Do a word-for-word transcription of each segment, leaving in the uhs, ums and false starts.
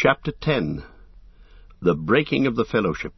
Chapter ten. The Breaking of the Fellowship.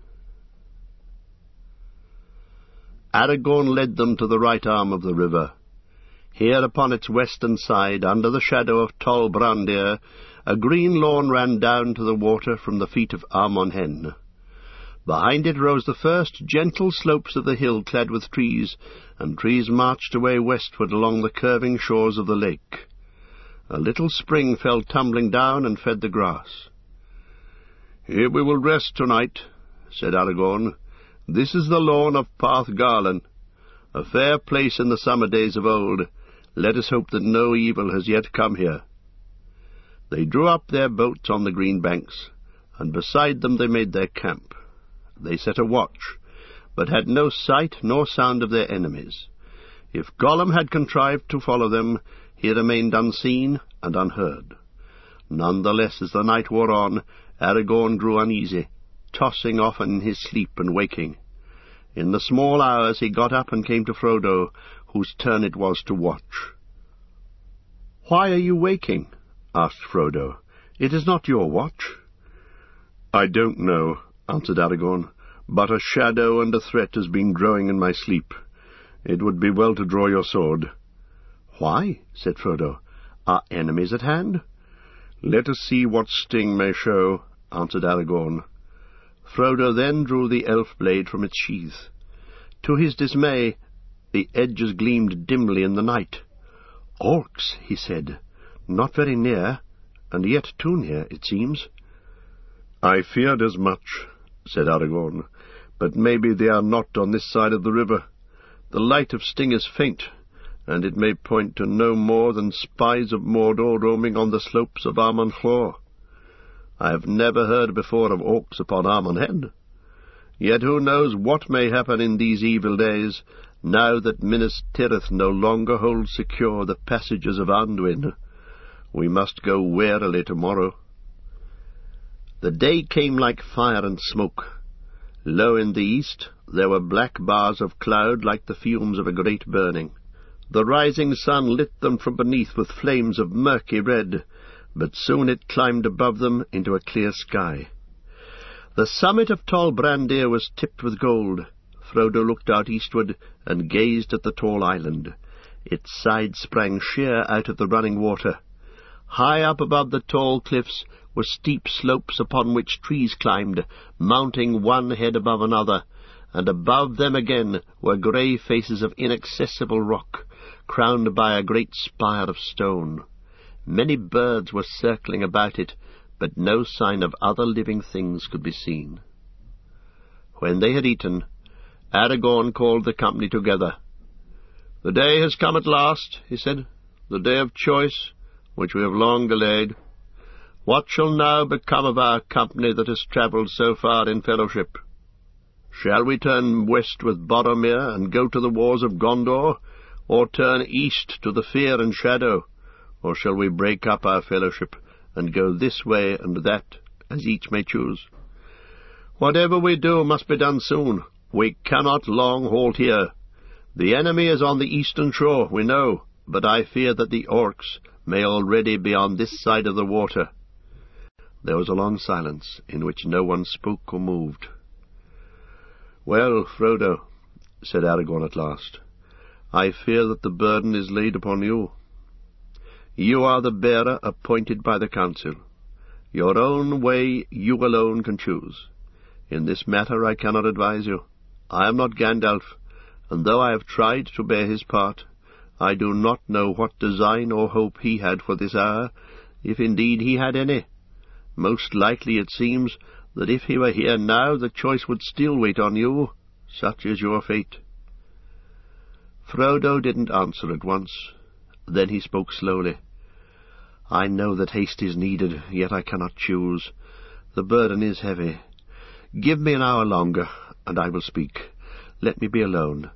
Aragorn led them to the right arm of the river. Here upon its western side, under the shadow of Tol Brandir, a green lawn ran down to the water from the feet of Amon Hen. Behind it rose the first gentle slopes of the hill clad with trees, and trees marched away westward along the curving shores of the lake. A little spring fell tumbling down and fed the grass. "Here we will rest tonight," said Aragorn. "This is the lawn of Path Garlan, a fair place in the summer days of old. Let us hope that no evil has yet come here." They drew up their boats on the green banks, and beside them they made their camp. They set a watch, but had no sight nor sound of their enemies. If Gollum had contrived to follow them, he remained unseen and unheard. None the less, as the night wore on, Aragorn grew uneasy, tossing often in his sleep and waking. In the small hours he got up and came to Frodo, whose turn it was to watch. "Why are you waking?" asked Frodo. "It is not your watch." "I don't know," answered Aragorn, "but a shadow and a threat has been growing in my sleep. It would be well to draw your sword." "Why?" said Frodo. "Are enemies at hand?" "Let us see what sting may show," answered Aragorn. Frodo then drew the elf blade from its sheath. To his dismay, the edges gleamed dimly in the night. "Orcs," he said. "Not very near, and yet too near, it seems." "I feared as much," said Aragorn, "but maybe they are not on this side of the river. The light of Sting is faint, and it may point to no more than spies of Mordor roaming on the slopes of Amon Hlor. I have never heard before of orcs upon Amon Hen. Yet who knows what may happen in these evil days, now that Minas Tirith no longer holds secure the passages of Anduin. We must go warily tomorrow." The day came like fire and smoke. Low in the east there were black bars of cloud like the fumes of a great burning. The rising sun lit them from beneath with flames of murky red, but soon it climbed above them into a clear sky. The summit of Tol Brandir was tipped with gold. Frodo looked out eastward and gazed at the tall island. Its sides sprang sheer out of the running water. High up above the tall cliffs were steep slopes upon which trees climbed, mounting one head above another, and above them again were grey faces of inaccessible rock, crowned by a great spire of stone. Many birds were circling about it, but no sign of other living things could be seen. When they had eaten, Aragorn called the company together. "The day has come at last," he said, "the day of choice, which we have long delayed. What shall now become of our company that has travelled so far in fellowship? Shall we turn west with Boromir and go to the wars of Gondor, or turn east to the fear and shadow, or shall we break up our fellowship and go this way and that, as each may choose? Whatever we do must be done soon. We cannot long halt here. The enemy is on the eastern shore, we know, but I fear that the orcs may already be on this side of the water." There was a long silence, in which no one spoke or moved. "Well, Frodo," said Aragorn at last, "I fear that the burden is laid upon you. You are the bearer appointed by the council. Your own way you alone can choose. In this matter I cannot advise you. I am not Gandalf, and though I have tried to bear his part, I do not know what design or hope he had for this hour, if indeed he had any. Most likely it seems that if he were here now, the choice would still wait on you. Such is your fate." Frodo didn't answer at once. Then he spoke slowly. "I know that haste is needed, yet I cannot choose. The burden is heavy. Give me an hour longer, and I will speak. Let me be alone."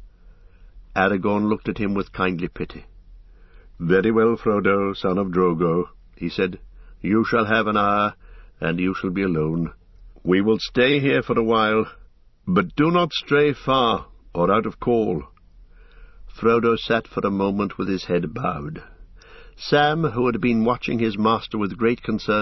Aragorn looked at him with kindly pity. "Very well, Frodo, son of Drogo," he said. "You shall have an hour, and you shall be alone. We will stay here for a while, but do not stray far, or out of call." Frodo sat for a moment with his head bowed. Sam, who had been watching his master with great concern,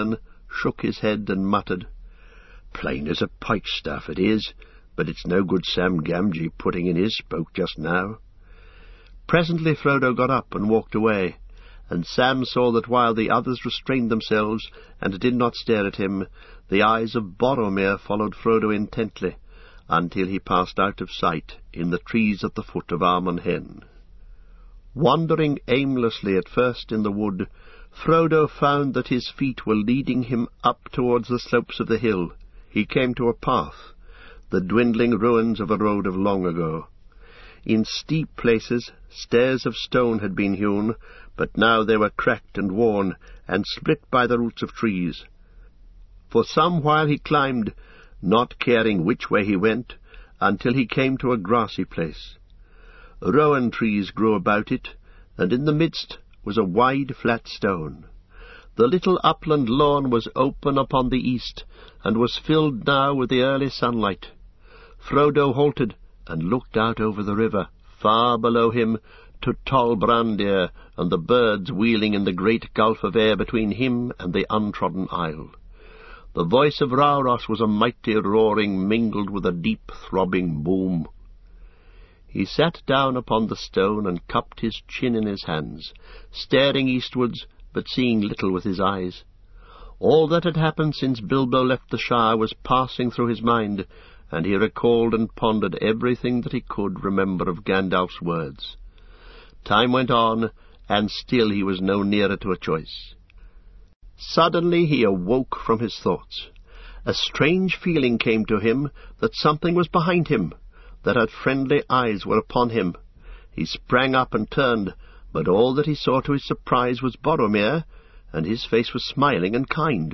shook his head, and muttered, "Plain as a pikestaff it is, but it's no good Sam Gamgee putting in his spoke just now." Presently Frodo got up and walked away, and Sam saw that while the others restrained themselves and did not stare at him, the eyes of Boromir followed Frodo intently, until he passed out of sight in the trees at the foot of Amon Hen. Wandering aimlessly at first in the wood, Frodo found that his feet were leading him up towards the slopes of the hill. He came to a path, the dwindling ruins of a road of long ago. In steep places stairs of stone had been hewn, but now they were cracked and worn, and split by the roots of trees. For some while he climbed, not caring which way he went, until he came to a grassy place. Rowan trees grew about it, and in the midst was a wide flat stone. The little upland lawn was open upon the east, and was filled now with the early sunlight. Frodo halted, and looked out over the river, far below him, to Tol Brandir, and the birds wheeling in the great gulf of air between him and the untrodden isle. The voice of Rauros was a mighty roaring mingled with a deep throbbing boom. He sat down upon the stone and cupped his chin in his hands, staring eastwards, but seeing little with his eyes. All that had happened since Bilbo left the Shire was passing through his mind, and he recalled and pondered everything that he could remember of Gandalf's words. Time went on, and still he was no nearer to a choice. Suddenly he awoke from his thoughts. A strange feeling came to him that something was behind him, that had friendly eyes were upon him. He sprang up and turned, but all that he saw to his surprise was Boromir, and his face was smiling and kind.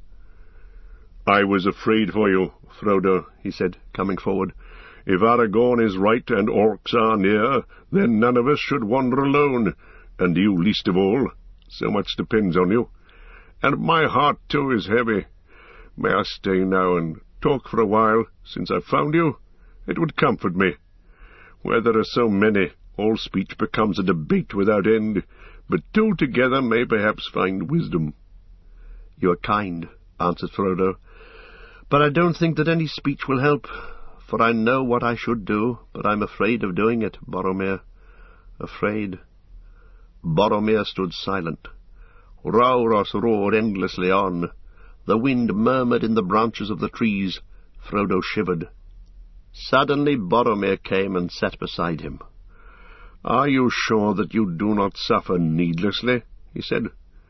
"I was afraid for you, Frodo," he said, coming forward. "If Aragorn is right and orcs are near, then none of us should wander alone, and you least of all. So much depends on you. And my heart, too, is heavy. May I stay now and talk for a while, since I've found you? It would comfort me. Where there are so many, all speech becomes a debate without end, but two together may perhaps find wisdom." "You are kind," answered Frodo, "but I don't think that any speech will help, for I know what I should do, but I'm afraid of doing it, Boromir. Afraid." Boromir stood silent. Rauros roared endlessly on. The wind murmured in the branches of the trees. Frodo shivered. Suddenly Boromir came and sat beside him. "Are you sure that you do not suffer needlessly?" he said.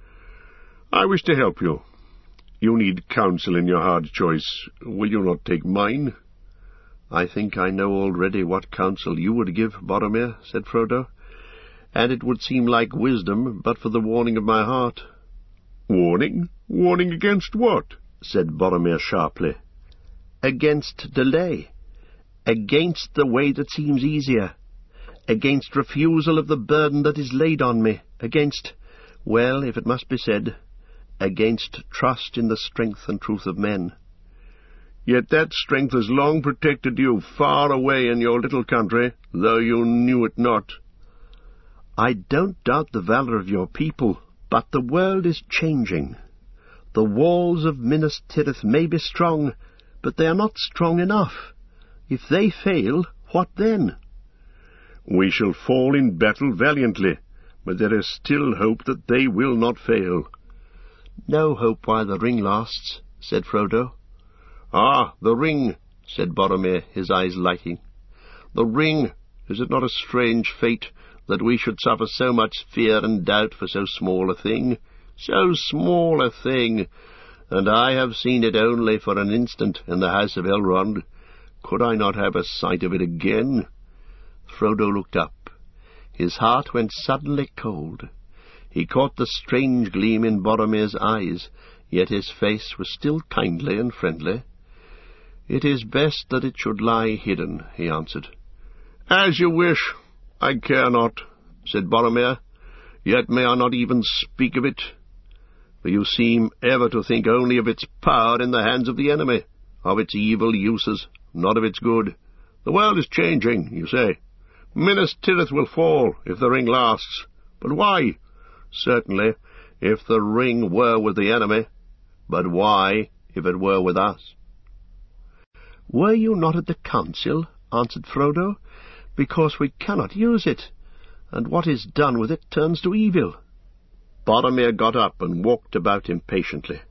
"I wish to help you. You need counsel in your hard choice. Will you not take mine?" "I think I know already what counsel you would give, Boromir," said Frodo, "and it would seem like wisdom but for the warning of my heart." "Warning? Warning against what?" said Boromir sharply. "Against delay. Against the way that seems easier. Against refusal of the burden that is laid on me. Against, well, if it must be said, against trust in the strength and truth of men." "Yet that strength has long protected you far away in your little country, though you knew it not." "I don't doubt the valour of your people, but the world is changing. The walls of Minas Tirith may be strong, but they are not strong enough. If they fail, what then?" "We shall fall in battle valiantly, but there is still hope that they will not fail." "No hope while the ring lasts," said Frodo. "Ah, the ring," said Boromir, his eyes lighting. "The ring! Is it not a strange fate that we should suffer so much fear and doubt for so small a thing? So small a thing! And I have seen it only for an instant in the house of Elrond. Could I not have a sight of it again?" Frodo looked up. His heart went suddenly cold. He caught the strange gleam in Boromir's eyes, yet his face was still kindly and friendly. "It is best that it should lie hidden," he answered. "As you wish. I care not," said Boromir. "Yet may I not even speak of it? For you seem ever to think only of its power in the hands of the enemy, of its evil uses, not of its good. The world is changing, you say. Minas Tirith will fall if the ring lasts. But why? Certainly, if the ring were with the enemy, But why, if it were with us?" "Were you not at the council?" answered Frodo. "Because we cannot use it, and what is done with it turns to evil." Boromir got up and walked about impatiently.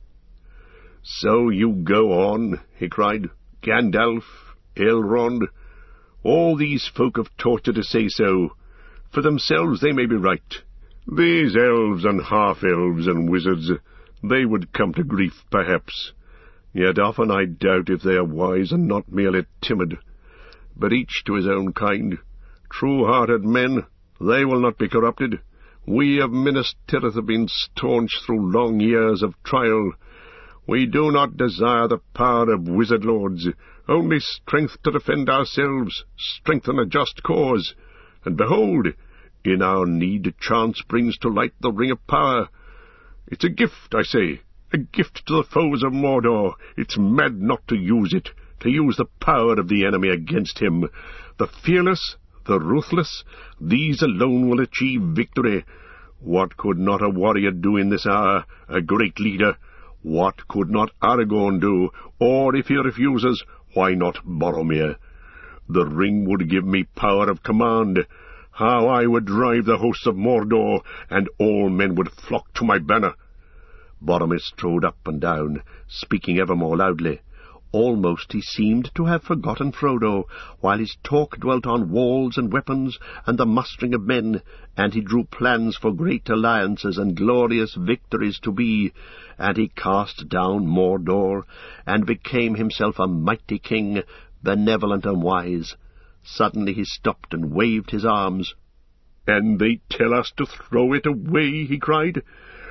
"So you go on," he cried. "Gandalf, Elrond, all these folk have taught you to say so. For themselves they may be right. These elves and half-elves and wizards, they would come to grief, perhaps. Yet often I doubt if they are wise and not merely timid. But each to his own kind. True-hearted men, they will not be corrupted. We of Minas Tirith have been staunch through long years of trial. We do not desire the power of wizard lords, only strength to defend ourselves, strengthen a just cause. And behold, in our need chance brings to light the Ring of Power. It's a gift, I say, a gift to the foes of Mordor. It's mad not to use it, to use the power of the enemy against him. The fearless, the ruthless, these alone will achieve victory. What could not a warrior do in this hour, a great leader? What could not Aragorn do? Or, if he refuses, why not Boromir? The ring would give me power of command. How I would drive the hosts of Mordor, and all men would flock to my banner." Boromir strode up and down, speaking ever more loudly. Almost he seemed to have forgotten Frodo, while his talk dwelt on walls and weapons and the mustering of men, and he drew plans for great alliances and glorious victories to be, and he cast down Mordor, and became himself a mighty king, benevolent and wise. Suddenly he stopped and waved his arms. "And they tell us to throw it away," he cried.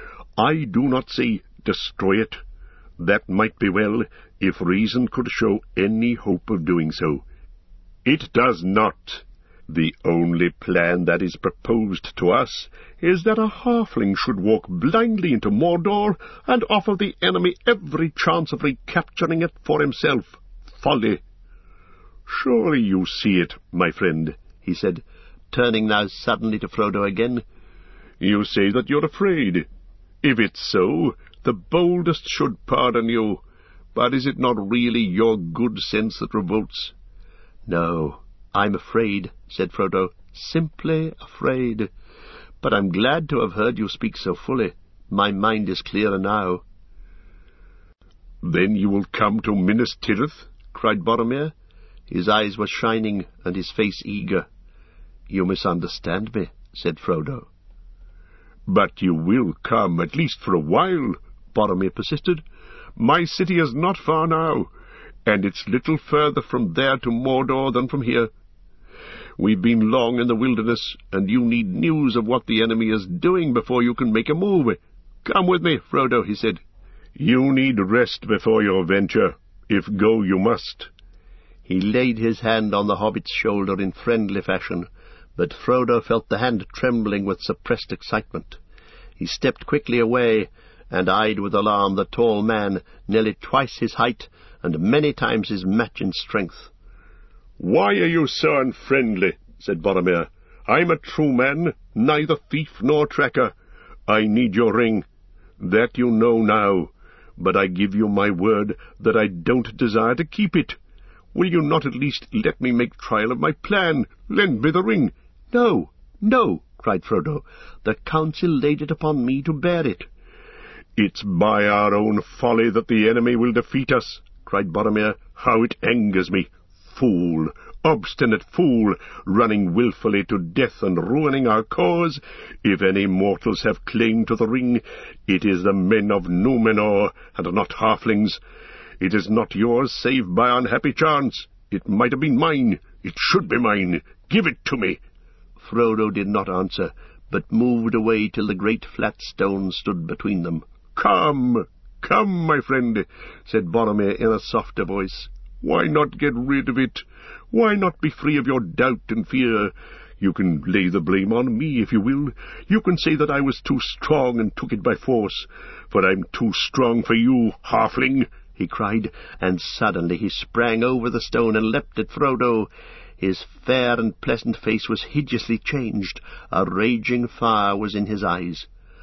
"I do not say destroy it. That might be well, if reason could show any hope of doing so. It does not. The only plan that is proposed to us is that a halfling should walk blindly into Mordor and offer the enemy every chance of recapturing it for himself. Folly! Surely you see it, my friend," he said, turning now suddenly to Frodo again. "You say that you're afraid. If it's so, the boldest should pardon you. But is it not really your good sense that revolts?" "No, I'm afraid," said Frodo, "simply afraid. But I'm glad to have heard you speak so fully. My mind is clearer now." "Then you will come to Minas Tirith?" cried Boromir. His eyes were shining, and his face eager. "You misunderstand me," said Frodo. "But you will come, at least for a while," Boromir persisted. "My city is not far now, and it's little further from there to Mordor than from here. We've been long in the wilderness, and you need news of what the enemy is doing before you can make a move. Come with me, Frodo," he said. "You need rest before your venture, if go you must." He laid his hand on the hobbit's shoulder in friendly fashion, but Frodo felt the hand trembling with suppressed excitement. He stepped quickly away, and eyed with alarm the tall man, nearly twice his height, and many times his match in strength. "Why are you so unfriendly?" said Boromir. "I'm a true man, neither thief nor tracker. I need your ring. That you know now, but I give you my word that I don't desire to keep it. Will you not at least let me make trial of my plan? Lend me the ring." "No, no," cried Frodo. "The council laid it upon me to bear it." "It's by our own folly that the enemy will defeat us," cried Boromir. "How it angers me! Fool, obstinate fool, running wilfully to death and ruining our cause. If any mortals have claim to the ring, it is the men of Númenor, and not halflings. It is not yours save by unhappy chance. It might have been mine. It should be mine. Give it to me." Frodo did not answer, but moved away till the great flat stone stood between them. "Come, come, my friend," said Boromir in a softer voice. "Why not get rid of it? Why not be free of your doubt and fear? You can lay the blame on me if you will. You can say that I was too strong and took it by force. For I'm too strong for you, halfling," he cried, and suddenly he sprang over the stone and leapt at Frodo. His fair and pleasant face was hideously changed. A raging fire was in his eyes.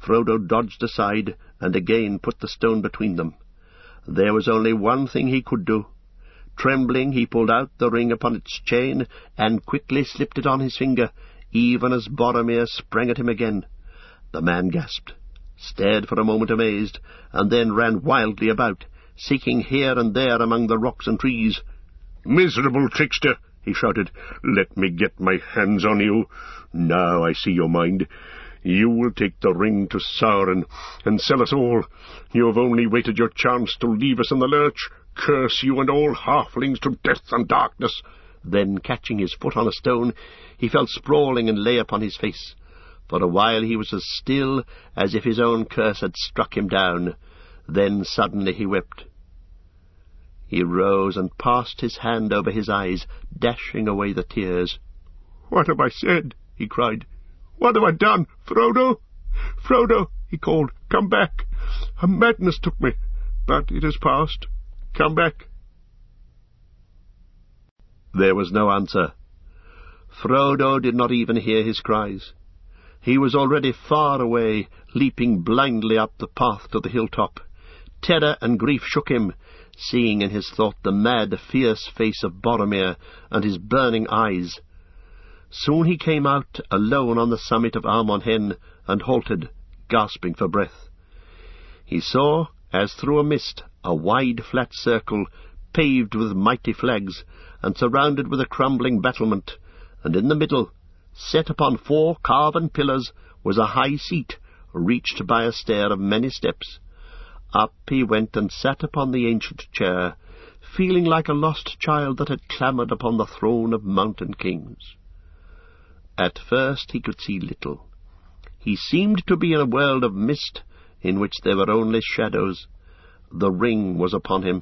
Frodo dodged aside, and again put the stone between them. There was only one thing he could do. Trembling, he pulled out the ring upon its chain, and quickly slipped it on his finger, even as Boromir sprang at him again. The man gasped, stared for a moment amazed, and then ran wildly about, seeking here and there among the rocks and trees. "Miserable trickster!" he shouted. "Let me get my hands on you. Now I see your mind. You will take the ring to Sauron, and sell us all. You have only waited your chance to leave us in the lurch. Curse you and all halflings to death and darkness." Then, catching his foot on a stone, he fell sprawling and lay upon his face. For a while he was as still as if his own curse had struck him down. Then suddenly he wept. He rose and passed his hand over his eyes, dashing away the tears. "What have I said?" he cried. "What have I done? Frodo! Frodo!" he called. "Come back! A madness took me, but it has passed. Come back." There was no answer. Frodo did not even hear his cries. He was already far away, leaping blindly up the path to the hilltop. Terror and grief shook him, seeing in his thought the mad, fierce face of Boromir and his burning eyes. Soon he came out alone on the summit of Amon Hen, and halted, gasping for breath. He saw, as through a mist, a wide flat circle, paved with mighty flags, and surrounded with a crumbling battlement, and in the middle, set upon four carven pillars, was a high seat, reached by a stair of many steps. Up he went and sat upon the ancient chair, feeling like a lost child that had clambered upon the throne of mountain kings. At first he could see little. He seemed to be in a world of mist, in which there were only shadows. The ring was upon him.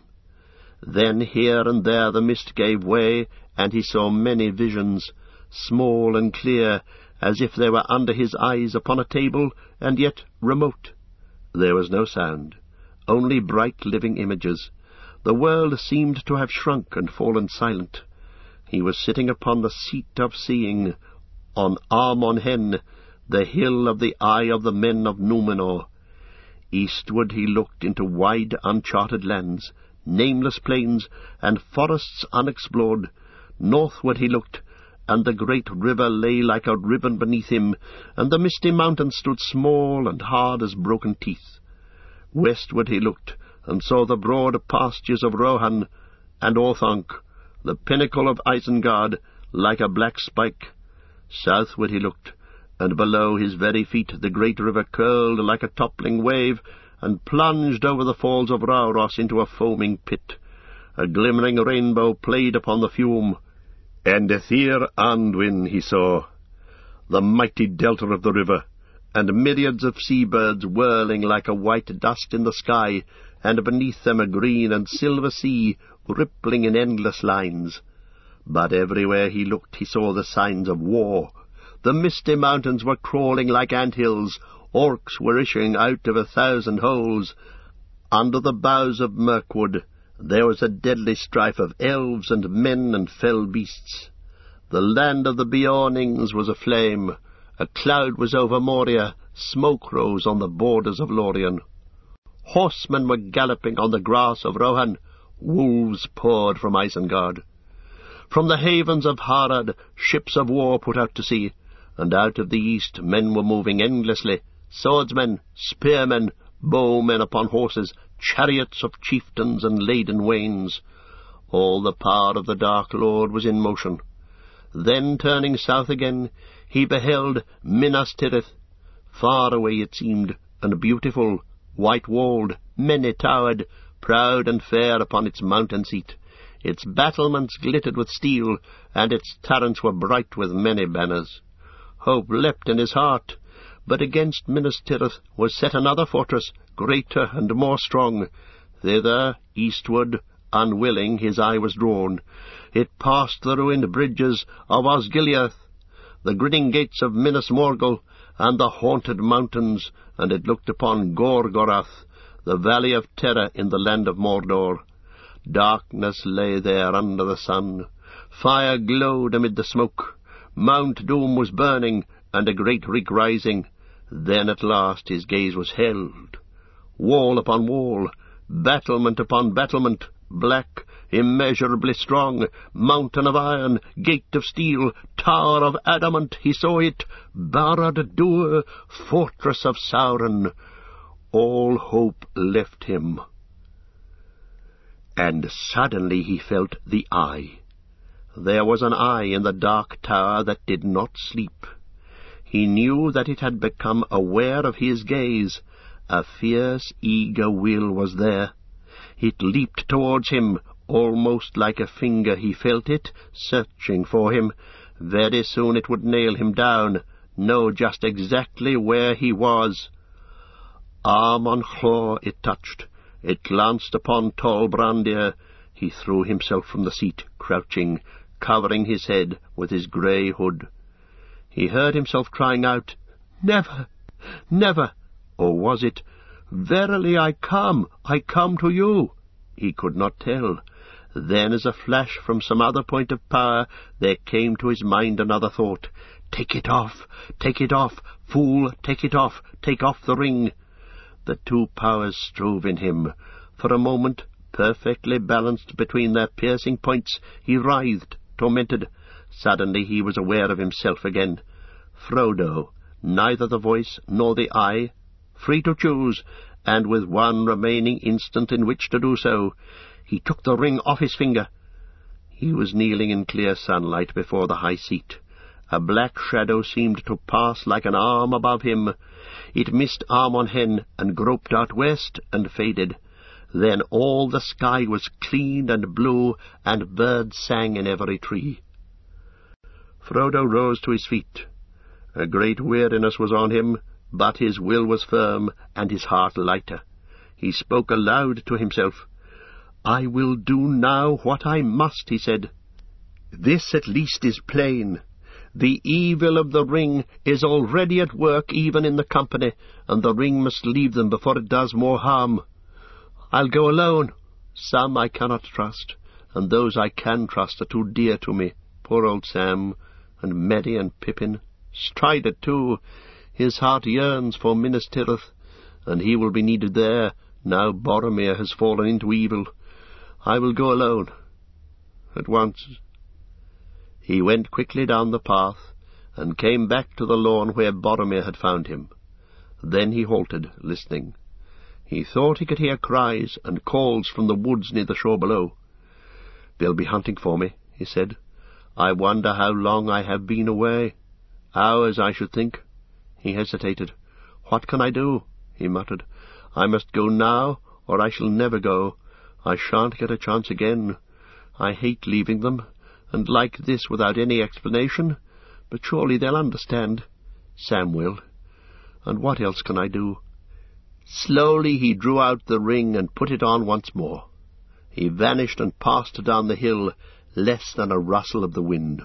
Then here and there the mist gave way, and he saw many visions, small and clear, as if they were under his eyes upon a table, and yet remote. There was no sound, only bright living images. The world seemed to have shrunk and fallen silent. He was sitting upon the seat of seeing, on Amon Hen, the hill of the eye of the men of Númenor. Eastward he looked into wide uncharted lands, nameless plains, and forests unexplored. Northward he looked, and the great river lay like a ribbon beneath him, and the misty mountains stood small and hard as broken teeth. Westward he looked, and saw the broad pastures of Rohan and Orthanc, the pinnacle of Isengard, like a black spike. Southward he looked, and below his very feet the great river curled like a toppling wave, and plunged over the falls of Rauros into a foaming pit. A glimmering rainbow played upon the fume, and Ethir Anduin he saw, the mighty delta of the river, and myriads of sea-birds whirling like a white dust in the sky, and beneath them a green and silver sea, rippling in endless lines. But everywhere he looked he saw the signs of war. The misty mountains were crawling like ant-hills, orcs were issuing out of a thousand holes. Under the boughs of Mirkwood there was a deadly strife of elves and men and fell beasts. The land of the Beornings was aflame. A cloud was over Moria, smoke rose on the borders of Lorien. Horsemen were galloping on the grass of Rohan, wolves poured from Isengard. From the havens of Harad, ships of war put out to sea, and out of the east men were moving endlessly, swordsmen, spearmen, bowmen upon horses, chariots of chieftains and laden wains. All the power of the Dark Lord was in motion. Then, turning south again, he beheld Minas Tirith. Far away it seemed, and beautiful, white-walled, many-towered, proud and fair upon its mountain seat. Its battlements glittered with steel, and its turrets were bright with many banners. Hope leapt in his heart, but against Minas Tirith was set another fortress, greater and more strong. Thither, eastward, unwilling, his eye was drawn. It passed the ruined bridges of Osgiliath, the grinning gates of Minas Morgul, and the haunted mountains, and it looked upon Gorgorath, the valley of terror in the land of Mordor. Darkness lay there under the sun. Fire glowed amid the smoke. Mount Doom was burning, and a great reek rising. Then at last his gaze was held. Wall upon wall, battlement upon battlement, black, immeasurably strong, mountain of iron, gate of steel, tower of adamant, he saw it, Barad Dûr, fortress of Sauron. All hope left him. And suddenly he felt the eye. There was an eye in the dark tower that did not sleep. He knew that it had become aware of his gaze. A fierce, eager will was there. It leaped towards him, almost like a finger. He felt it, searching for him. Very soon it would nail him down, know just exactly where he was. Arm on claw it touched. It glanced upon Tol Brandir. He threw himself from the seat, crouching, covering his head with his grey hood. He heard himself crying out, "Never, never!" Or was it, "Verily I come, I come to you"? He could not tell. Then, as a flash from some other point of power, there came to his mind another thought. "Take it off, take it off, fool, take it off, take off the ring." The two powers strove in him. For a moment, perfectly balanced between their piercing points, he writhed, tormented. Suddenly he was aware of himself again. Frodo, neither the voice nor the eye, free to choose, and with one remaining instant in which to do so, he took the ring off his finger. He was kneeling in clear sunlight before the high seat. A black shadow seemed to pass like an arm above him. It missed Amon Hen and groped out west and faded. Then all the sky was clean and blue, and birds sang in every tree. Frodo rose to his feet. A great weariness was on him, but his will was firm, and his heart lighter. He spoke aloud to himself. "I will do now what I must," he said. "This at least is plain. The evil of the ring is already at work even in the company, and the ring must leave them before it does more harm. I'll go alone. Some I cannot trust, and those I can trust are too dear to me. Poor old Sam, and Merry and Pippin. Strider, too. His heart yearns for Minas Tirith, and he will be needed there, now Boromir has fallen into evil. I will go alone. At once." He went quickly down the path, and came back to the lawn where Boromir had found him. Then he halted, listening. He thought he could hear cries and calls from the woods near the shore below. "They'll be hunting for me," he said. "I wonder how long I have been away. Hours, I should think." He hesitated. "What can I do?" he muttered. "I must go now, or I shall never go. I shan't get a chance again. I hate leaving them, and like this without any explanation. But surely they'll understand. Sam will. And what else can I do?" Slowly he drew out the ring and put it on once more. He vanished and passed down the hill, less than a rustle of the wind.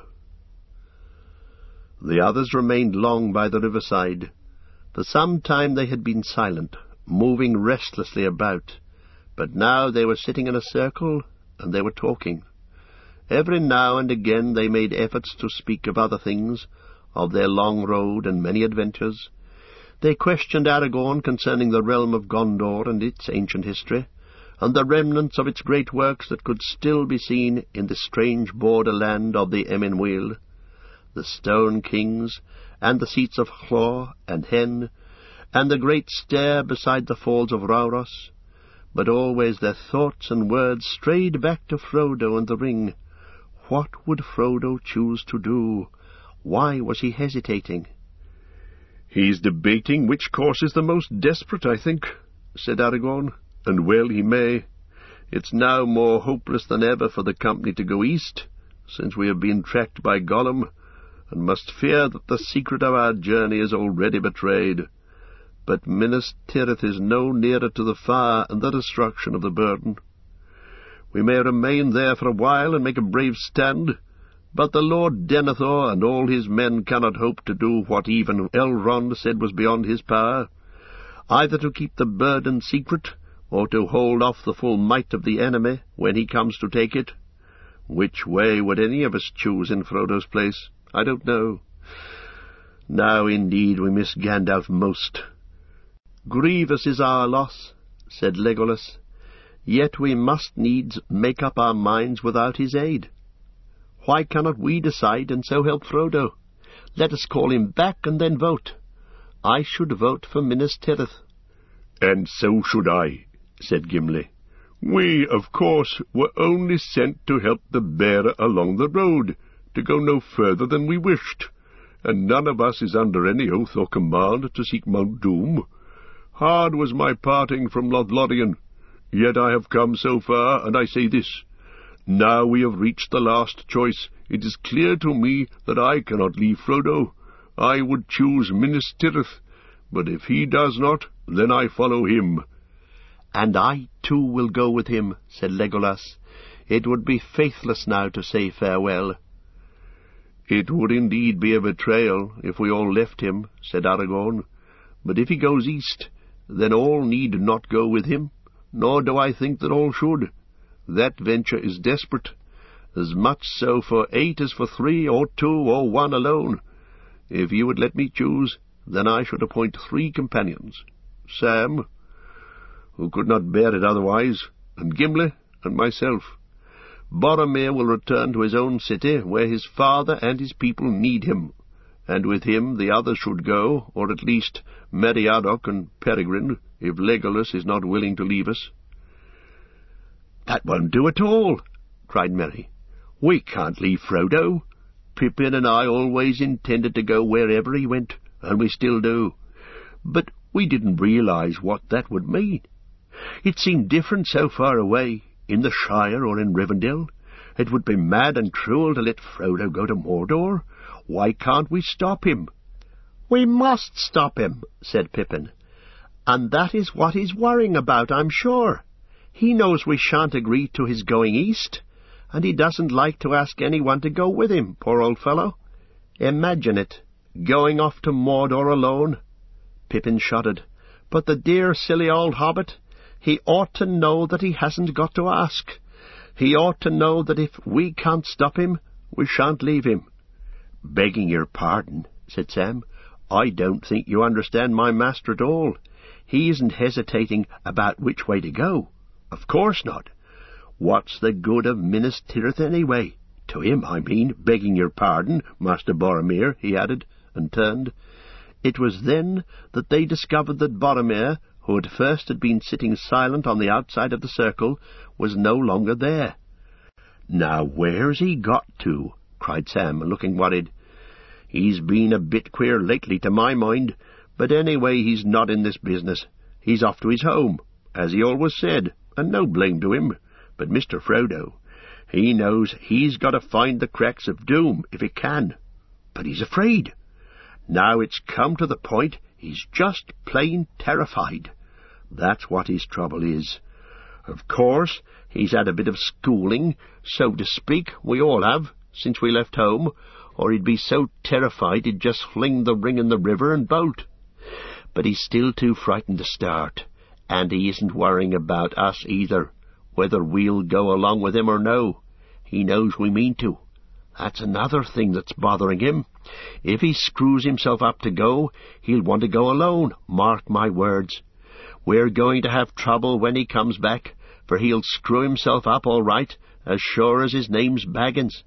The others remained long by the riverside. For some time they had been silent, moving restlessly about, but now they were sitting in a circle, and they were talking. Every now and again they made efforts to speak of other things, of their long road and many adventures. They questioned Aragorn concerning the realm of Gondor and its ancient history, and the remnants of its great works that could still be seen in the strange borderland of the Eminwil, the stone kings, and the seats of Hlor and Hen, and the great stair beside the falls of Rauros. But always their thoughts and words strayed back to Frodo and the ring. What would Frodo choose to do? Why was he hesitating? "He's debating which course is the most desperate, I think," said Aragorn, "and well he may. It's now more hopeless than ever for the company to go east, since we have been tracked by Gollum, and must fear that the secret of our journey is already betrayed. But Minas Tirith is no nearer to the fire and the destruction of the burden. We may remain there for a while and make a brave stand, but the Lord Denethor and all his men cannot hope to do what even Elrond said was beyond his power, either to keep the burden secret, or to hold off the full might of the enemy when he comes to take it. Which way would any of us choose in Frodo's place? I don't know. Now indeed we miss Gandalf most." "Grievous is our loss," said Legolas, "yet we must needs make up our minds without his aid. Why cannot we decide, and so help Frodo? Let us call him back, and then vote. I should vote for Minas Tirith." "And so should I," said Gimli. "We, of course, were only sent to help the bearer along the road, to go no further than we wished, and none of us is under any oath or command to seek Mount Doom. Hard was my parting from Lothlorien, yet I have come so far, and I say this: now we have reached the last choice, it is clear to me that I cannot leave Frodo. I would choose Minas Tirith, but if he does not, then I follow him." "And I too will go with him," said Legolas. "It would be faithless now to say farewell." "It would indeed be a betrayal if we all left him," said Aragorn. "But if he goes east, then all need not go with him, nor do I think that all should. That venture is desperate, as much so for eight as for three, or two, or one alone. If you would let me choose, then I should appoint three companions, Sam, who could not bear it otherwise, and Gimli, and myself. Boromir will return to his own city, where his father and his people need him, and with him the others should go, or at least Meriadoc and Peregrine, if Legolas is not willing to leave us." "That won't do at all," cried Merry. "We can't leave Frodo. Pippin and I always intended to go wherever he went, and we still do. But we didn't realize what that would mean. It seemed different so far away, in the Shire or in Rivendell. It would be mad and cruel to let Frodo go to Mordor. Why can't we stop him?" "We must stop him," said Pippin. "And that is what he's worrying about, I'm sure. He knows we shan't agree to his going east, and he doesn't like to ask anyone to go with him, poor old fellow. Imagine it, going off to Mordor alone." Pippin shuddered. "But the dear silly old hobbit, he ought to know that he hasn't got to ask. He ought to know that if we can't stop him, we shan't leave him." "Begging your pardon," said Sam, "I don't think you understand my master at all. He isn't hesitating about which way to go. Of course not. What's the good of Minas Tirith anyway? To him, I mean, begging your pardon, Master Boromir," he added, and turned. It was then that they discovered that Boromir, who at first had been sitting silent on the outside of the circle, was no longer there. "Now where's he got to?" cried Sam, looking worried. "He's been a bit queer lately, to my mind, but anyway he's not in this business. He's off to his home, as he always said, and no blame to him. But Mister Frodo, he knows he's got to find the cracks of Doom if he can. But he's afraid. Now it's come to the point he's just plain terrified. That's what his trouble is. Of course, he's had a bit of schooling, so to speak, we all have, since we left home, or he'd be so terrified he'd just fling the ring in the river and bolt. But he's still too frightened to start, and he isn't worrying about us either, whether we'll go along with him or no. He knows we mean to. That's another thing that's bothering him. If he screws himself up to go, he'll want to go alone, mark my words. We're going to have trouble when he comes back, for he'll screw himself up all right, as sure as his name's Baggins."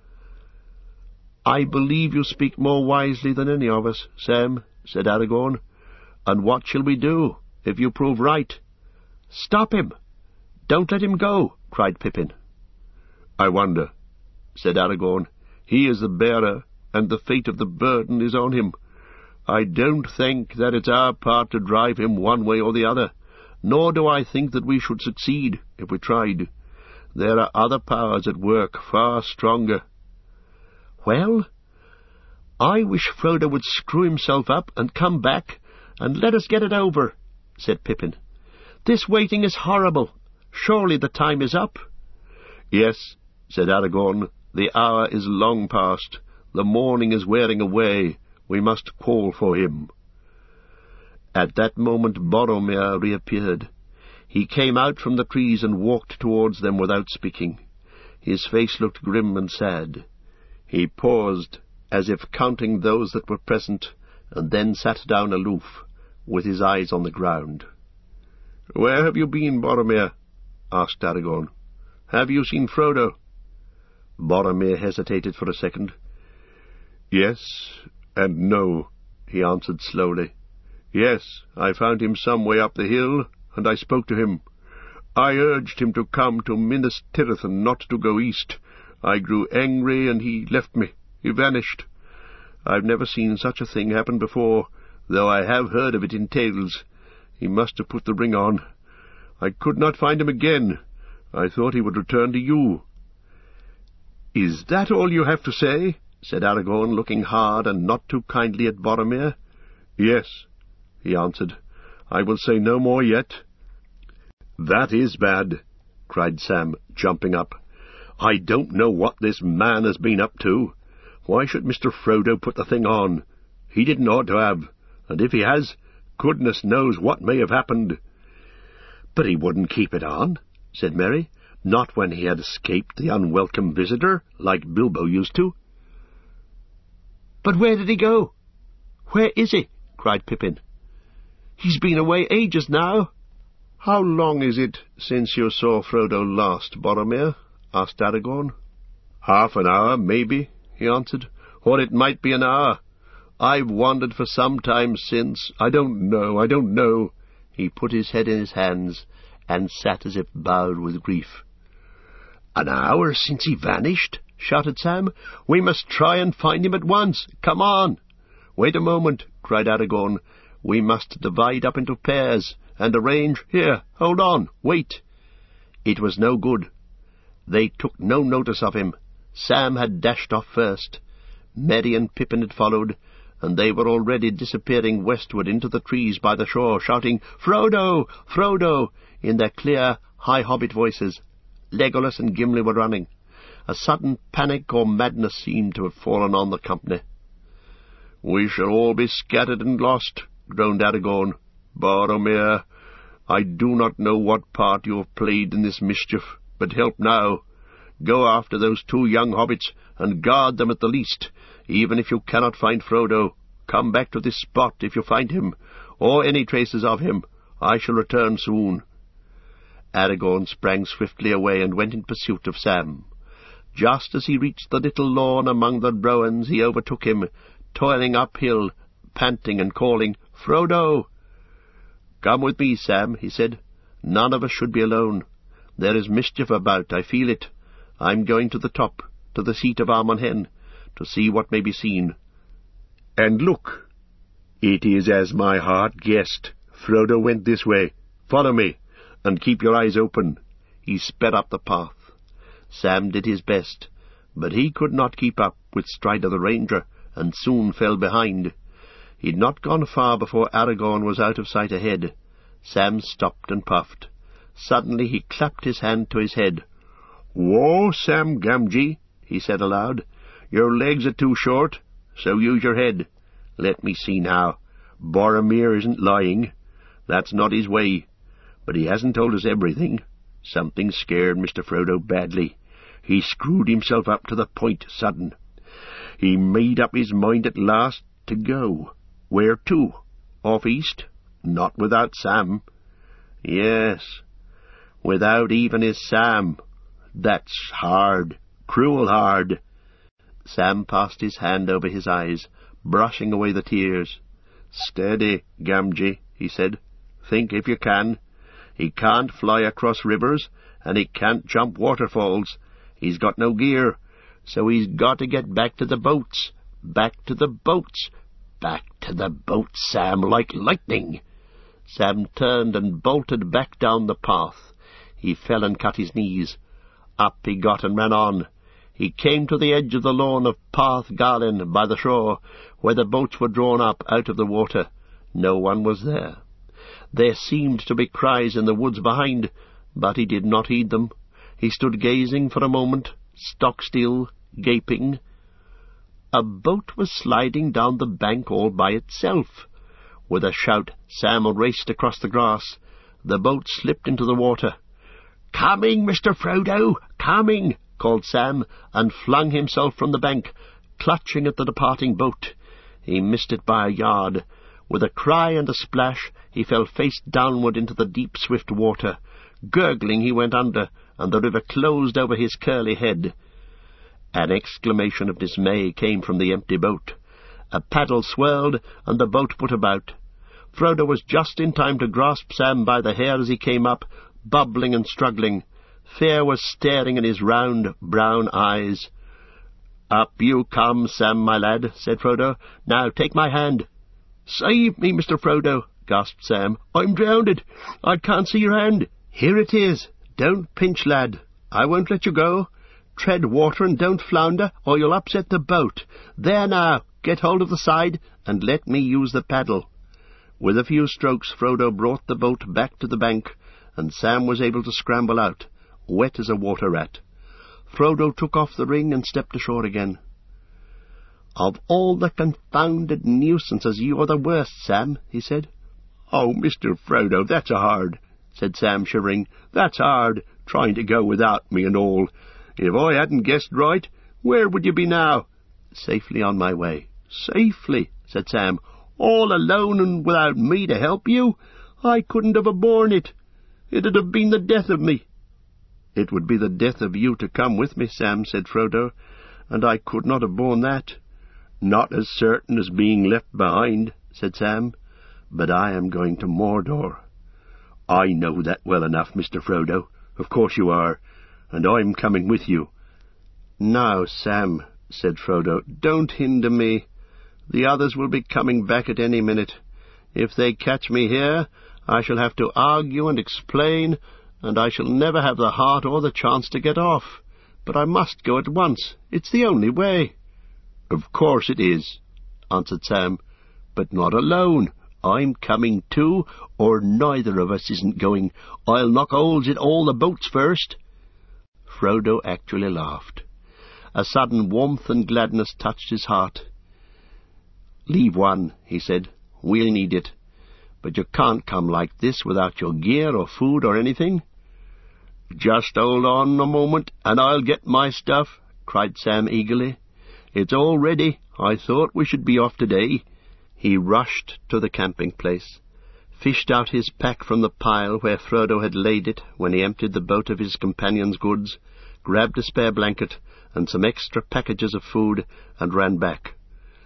"I believe you speak more wisely than any of us, Sam," said Aragorn. "And what shall we do, if you prove right?" "Stop him! Don't let him go!" cried Pippin. "I wonder," said Aragorn. "He is the bearer, and the fate of the burden is on him. I don't think that it's our part to drive him one way or the other, nor do I think that we should succeed if we tried. There are other powers at work far stronger." "Well, I wish Frodo would screw himself up and come back, and let us get it over," said Pippin. "This waiting is horrible. Surely the time is up." "Yes," said Aragorn, "the hour is long past. The morning is wearing away. We must call for him." At that moment Boromir reappeared. He came out from the trees and walked towards them without speaking. His face looked grim and sad. He paused as if counting those that were present, and then sat down aloof, with his eyes on the ground. "Where have you been, Boromir?" asked Aragorn. "Have you seen Frodo?" Boromir hesitated for a second. "Yes and no," he answered slowly. "Yes, I found him some way up the hill, and I spoke to him. I urged him to come to Minas Tirith and not to go east. I grew angry, and he left me. He vanished. I've never seen such a thing happen before, though I have heard of it in tales. He must have put the ring on. I could not find him again. I thought he would return to you." "Is that all you have to say?" said Aragorn, looking hard and not too kindly at Boromir. "Yes," he answered. "I will say no more yet." "That is bad," cried Sam, jumping up. "I don't know what this man has been up to. Why should Mister Frodo put the thing on? He didn't ought to have, and if he has, goodness knows what may have happened." "But he wouldn't keep it on," said Merry, "not when he had escaped the unwelcome visitor, like Bilbo used to." "But where did he go? Where is he?" cried Pippin. "He's been away ages now." "How long is it since you saw Frodo last, Boromir?" asked Aragorn. "Half an hour, maybe," he answered. "Or it might be an hour. I've wandered for some time since. I don't know, I don't know." He put his head in his hands, and sat as if bowed with grief. "An hour since he vanished?" shouted Sam. "We must try and find him at once. Come on!" "Wait a moment," cried Aragorn. "We must divide up into pairs, and arrange— Here, hold on, wait." It was no good. They took no notice of him. Sam had dashed off first. Merry and Pippin had followed, and they were already disappearing westward into the trees by the shore, shouting, "Frodo! Frodo!" in their clear, high hobbit voices. Legolas and Gimli were running. A sudden panic or madness seemed to have fallen on the company. "We shall all be scattered and lost," groaned Aragorn. "Boromir, I do not know what part you have played in this mischief, but help now. Go after those two young hobbits, and guard them at the least. Even if you cannot find Frodo, come back to this spot if you find him, or any traces of him. I shall return soon." Aragorn sprang swiftly away and went in pursuit of Sam. Just as he reached the little lawn among the rowans, he overtook him, toiling uphill, panting and calling, "Frodo!" "Come with me, Sam," he said. "None of us should be alone. There is mischief about, I feel it. I'm going to the top, to the seat of Amon Hen, to see what may be seen." "And look, it is as my heart guessed. Frodo went this way. Follow me, and keep your eyes open." He sped up the path. Sam did his best, but he could not keep up with Strider the Ranger, and soon fell behind. He had not gone far before Aragorn was out of sight ahead. Sam stopped and puffed. Suddenly he clapped his hand to his head. "Whoa, Sam Gamgee," he said aloud. "Your legs are too short, so use your head. Let me see now. Boromir isn't lying. That's not his way. But he hasn't told us everything. Something scared Mister Frodo badly. He screwed himself up to the point sudden. He made up his mind at last to go. Where to? Off east? Not without Sam. Yes, without even his Sam. That's hard, cruel hard." Sam passed his hand over his eyes, brushing away the tears. "Steady, Gamgee," he said. "Think if you can. He can't fly across rivers, and he can't jump waterfalls. He's got no gear, so he's got to get back to the boats. Back to the boats. Back to the boats, Sam, like lightning." Sam turned and bolted back down the path. He fell and cut his knees. Up he got and ran on. He came to the edge of the lawn of Parth Galen by the shore, where the boats were drawn up out of the water. No one was there. There seemed to be cries in the woods behind, but he did not heed them. He stood gazing for a moment, stock-still, gaping. A boat was sliding down the bank all by itself. With a shout, Sam raced across the grass. The boat slipped into the water. "Coming, Mister Frodo, coming!" called Sam, and flung himself from the bank. clutching at the departing boat. He missed it by a yard. With a cry and a splash, he fell face downward into the deep, swift water. Gurgling, he went under, and the river closed over his curly head. An exclamation of dismay came from the empty boat. A paddle swirled, and the boat put about. Frodo was just in time to grasp Sam by the hair as he came up, bubbling and struggling. Fear was staring in his round, brown eyes. "Up you come, Sam, my lad," said Frodo. "Now take my hand." "Save me, Mister Frodo," gasped Sam. "I'm drownded. I can't see your hand." "Here it is. Don't pinch, lad. I won't let you go. Tread water and don't flounder, or you'll upset the boat. There now, get hold of the side, and let me use the paddle." With a few strokes, Frodo brought the boat back to the bank, and Sam was able to scramble out, wet as a water rat. Frodo took off the ring and stepped ashore again. "Of all the confounded nuisances, you are the worst, Sam," he said. "Oh, Mister Frodo, that's hard," said Sam, shivering. "That's hard, trying to go without me and all. If I hadn't guessed right, where would you be now?" "Safely on my way." "Safely," said Sam. "All alone and without me to help you? I couldn't have borne it. It'd have been the death of me." "It would be the death of you to come with me, Sam," said Frodo, "and I could not have borne that." "Not as certain as being left behind," said Sam, "but I am going to Mordor." "I know that well enough, Mister Frodo. Of course you are, and I'm coming with you." "Now, Sam," said Frodo, "don't hinder me. The others will be coming back at any minute. If they catch me here, I shall have to argue and explain, and I shall never have the heart or the chance to get off. But I must go at once. It's the only way." "Of course it is," answered Sam, "but not alone. I'm coming too, or neither of us isn't going. I'll knock holes in all the boats first." Frodo actually laughed. A sudden warmth and gladness touched his heart. "Leave one," he said. "We'll need it. But you can't come like this without your gear or food or anything." "Just hold on a moment, and I'll get my stuff," cried Sam eagerly. "It's all ready. I thought we should be off today." He rushed to the camping place, fished out his pack from the pile where Frodo had laid it when he emptied the boat of his companion's goods, grabbed a spare blanket and some extra packages of food, and ran back.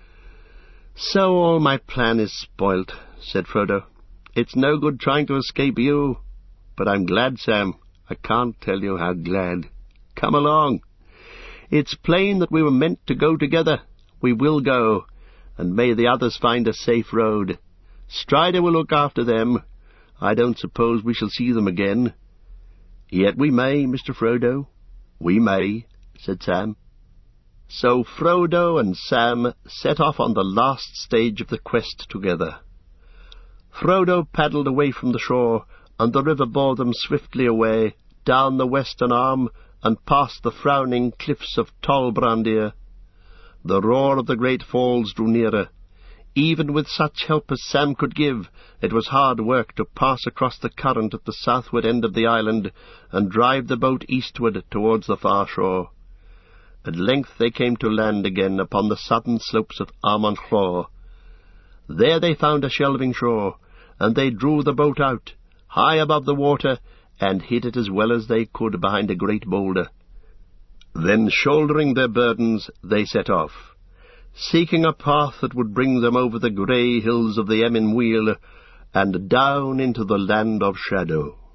"So all my plan is spoilt," said Frodo. "It's no good trying to escape you. But I'm glad, Sam. I can't tell you how glad. Come along. It's plain that we were meant to go together. We will go, and may the others find a safe road. Strider will look after them. I don't suppose we shall see them again." "Yet we may, Mister Frodo." "We may," said Sam. So Frodo and Sam set off on the last stage of the quest together. Frodo paddled away from the shore, and the river bore them swiftly away, down the western arm, and past the frowning cliffs of Tol Brandir. The roar of the great falls drew nearer. Even with such help as Sam could give, it was hard work to pass across the current at the southward end of the island, and drive the boat eastward towards the far shore. At length they came to land again upon the southern slopes of Amon Llor. There they found a shelving shore, and they drew the boat out, high above the water, and hid it as well as they could behind a great boulder. Then, shouldering their burdens, they set off, seeking a path that would bring them over the grey hills of the Emyn Muil and down into the land of shadow.